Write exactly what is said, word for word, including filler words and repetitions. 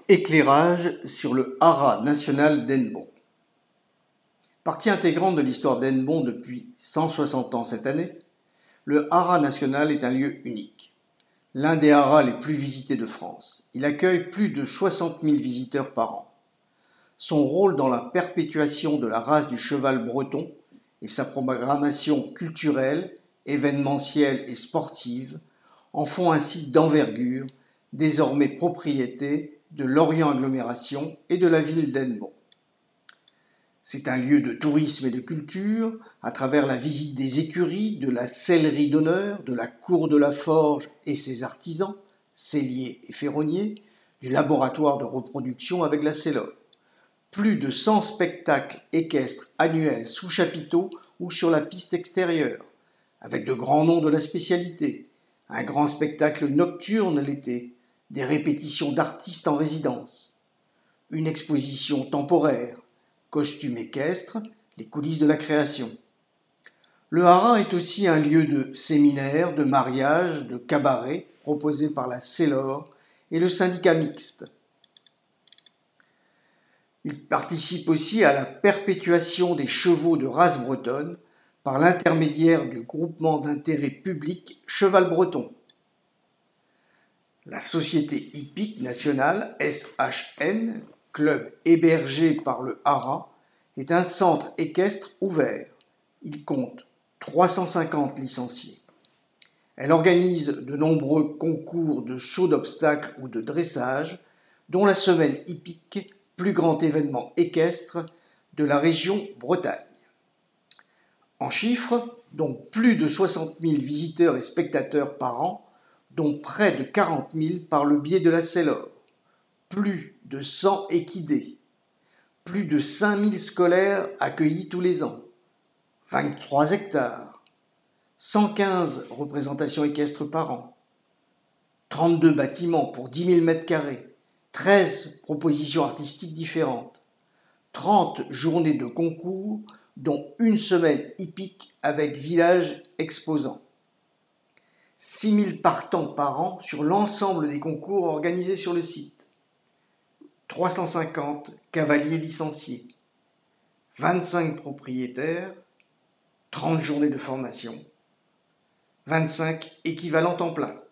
Éclairage sur le haras national d'Hennebont. Partie intégrante de l'histoire d'Hennebont depuis cent soixante ans cette année, le haras national est un lieu unique. L'un des haras les plus visités de France. Il accueille plus de soixante mille visiteurs par an. Son rôle dans la perpétuation de la race du cheval breton et sa programmation culturelle, événementielle et sportive en font un site d'envergure, désormais propriété de Lorient Agglomération et de la ville d'Hennebont. C'est un lieu de tourisme et de culture à travers la visite des écuries, de la sellerie d'honneur, de la cour de la forge et ses artisans, selliers et ferronniers, du laboratoire de reproduction avec la sellore. Plus de cent spectacles équestres annuels sous chapiteau ou sur la piste extérieure, avec de grands noms de la spécialité, un grand spectacle nocturne l'été, des répétitions d'artistes en résidence, une exposition temporaire, costumes équestres, les coulisses de la création. Le haras est aussi un lieu de séminaires, de mariages, de cabarets proposés par la sellore et le syndicat mixte. Il participe aussi à la perpétuation des chevaux de race bretonne par l'intermédiaire du groupement d'intérêt public Cheval Breton. La société hippique nationale S H N, club hébergé par le haras, est un centre équestre ouvert. Il compte trois cent cinquante licenciés. Elle organise de nombreux concours de saut d'obstacles ou de dressage, dont la semaine hippique, plus grand événement équestre de la région Bretagne. En chiffres, donc plus de soixante mille visiteurs et spectateurs par an, dont près de quarante mille par le biais de la sellore, plus de cent équidés, plus de cinq mille scolaires accueillis tous les ans, vingt-trois hectares, cent quinze représentations équestres par an, trente-deux bâtiments pour dix mille mètres carrés, treize propositions artistiques différentes, trente journées de concours, dont une semaine hippique avec village exposant, six mille partants par an sur l'ensemble des concours organisés sur le site, trois cent cinquante cavaliers licenciés, vingt-cinq propriétaires, trente journées de formation, vingt-cinq équivalents temps plein.